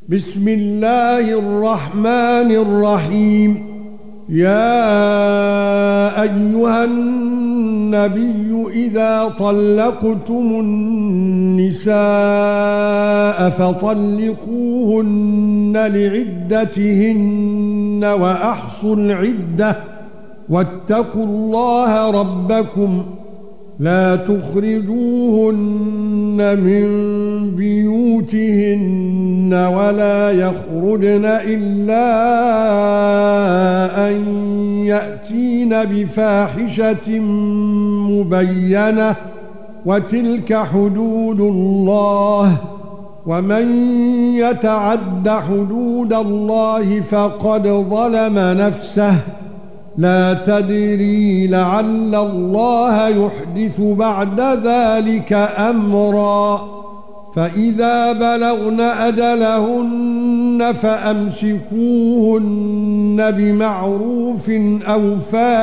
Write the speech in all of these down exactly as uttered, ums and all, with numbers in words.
بسم الله الرحمن الرحيم. يا ايها النبي اذا طلقتم النساء فطلقوهن لعدتهن واحصوا العده واتقوا الله ربكم لا تخرجوهن من بيوتهن ولا يخرجن إلا أن يأتين بفاحشة مبينة وتلك حدود الله ومن يتعد حدود الله فقد ظلم نفسه لا تدري لعل الله يحدث بعد ذلك أمرا فإذا بلغن أجلهن فأمسكوهن بمعروف أو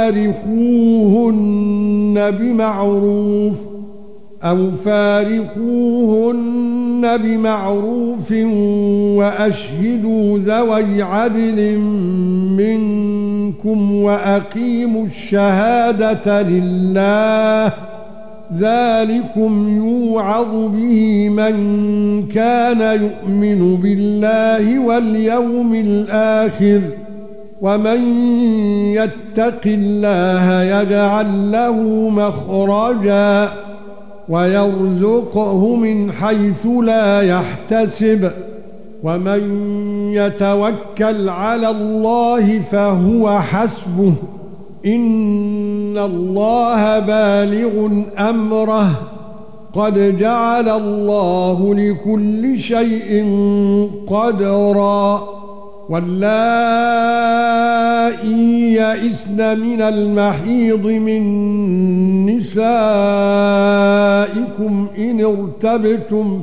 فارقوهن بمعروف أو فارقوهن بمعروف وأشهدوا ذوي عدل منكم وأقيموا الشهادة لله ذلكم يوعظ به من كان يؤمن بالله واليوم الآخر ومن يتق الله يجعل له مخرجا ويرزقه من حيث لا يحتسب ومن يتوكل على الله فهو حسبه إن الله بالغ أمره قد جعل الله لكل شيء قدرا واللائي يئسن من المحيض من نسائكم إن ارتبتم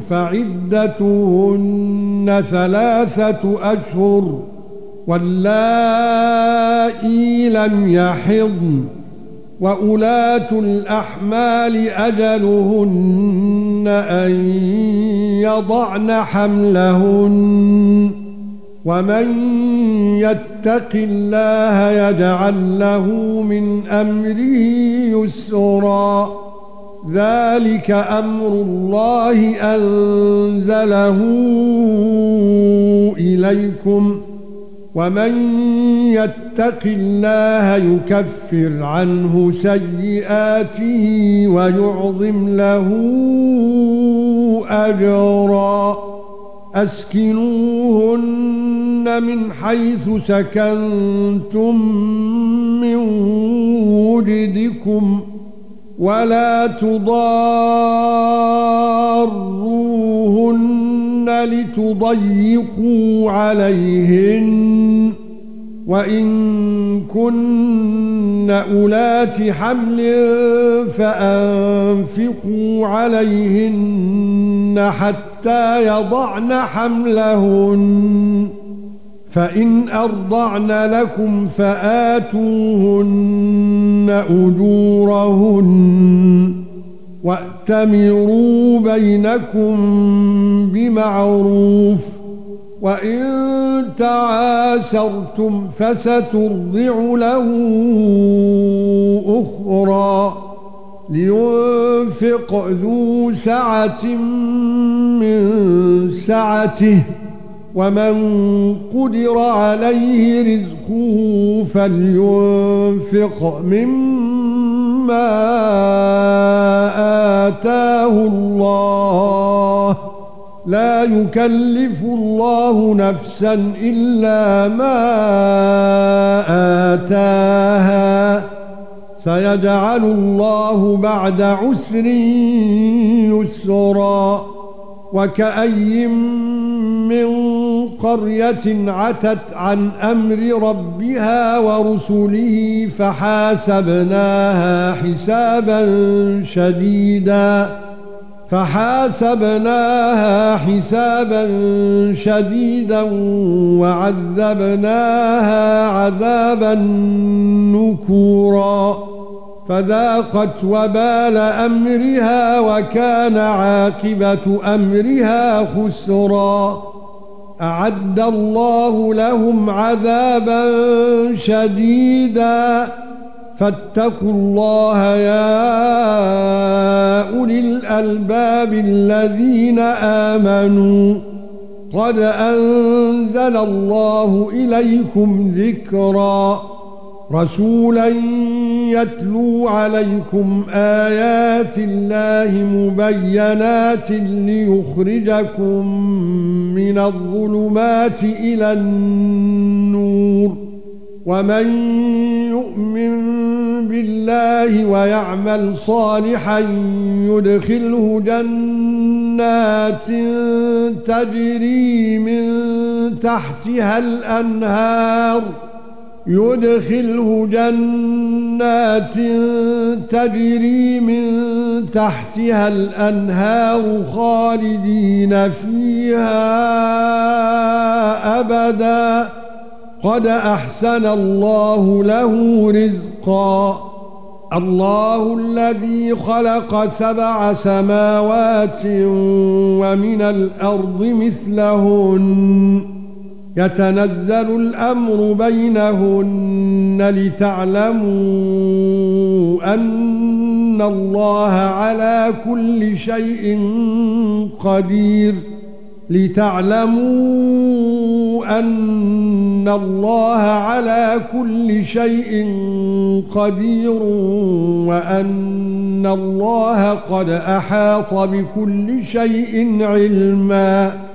فعدتهن ثلاثة أشهر واللائي لم يحضن وأولاة الأحمال أجلهن أن يضعن حملهن ومن يتق الله يجعل له من أمره يسرا ذلك أمر الله أنزله إليكم ومن يتق الله يكفر عنه سيئاته ويعظم له أجرا أسكنوهن من حيث سكنتم من وجدكم ولا تضاروهن لتضيقوا عليهن وإن كن أولات حمل فأنفقوا عليهن حتى يضعن حملهن فإن أرضعن لكم فآتوهن أجورهن وأتمروا بينكم بمعروف وإن تعاسرتم فسترضع له أخرى لينفق ذو سعة من سعته ومن قدر عليه رزقه فلينفق مما آتاه الله لا يكلف الله نفسا إلا ما آتاها سيجعل الله بعد عسر يسرا وكأي من قرية عتت عن أمر ربها ورسله فحاسبناها حسابا شديدا فحاسبناها حسابا شديدا وعذبناها عذابا نكورا فذاقت وبال أمرها وكان عاقبة أمرها خسرا أعد الله لهم عذابا شديدا فاتقوا الله يا أولي الألباب الذين آمنوا قد أنزل الله إليكم ذكرا رسولا يتلو عليكم آيات الله مبينات ليخرجكم من الظلمات إلى النور ومن يؤمن بالله ويعمل صالحا يدخله جنات تجري من تحتها الأنهار يدخله جنات تجري من تحتها الأنهار خالدين فيها أبدا قد أحسن الله له رزقا الله الذي خلق سبع سماوات ومن الأرض مثلهن يتنزل الأمر بينهن لتعلموا أن الله على كل شيء قدير لتعلموا أن الله على كل شيء قدير وأن الله قد أحاط بكل شيء علما